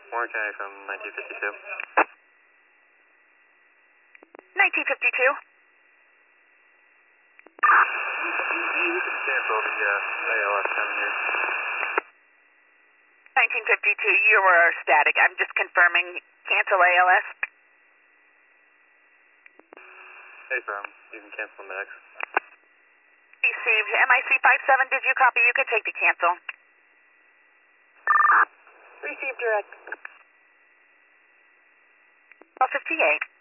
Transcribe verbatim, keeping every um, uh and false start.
Warren County from nineteen fifty-two. nineteen fifty-two. Cancel the uh, A L S coming here. nineteen fifty-two, you were static. I'm just confirming. Cancel A L S. Hey, firm. You can cancel next. Received. M I C five seven, did you copy? You could take the cancel. Received direct. twelve fifty-eight.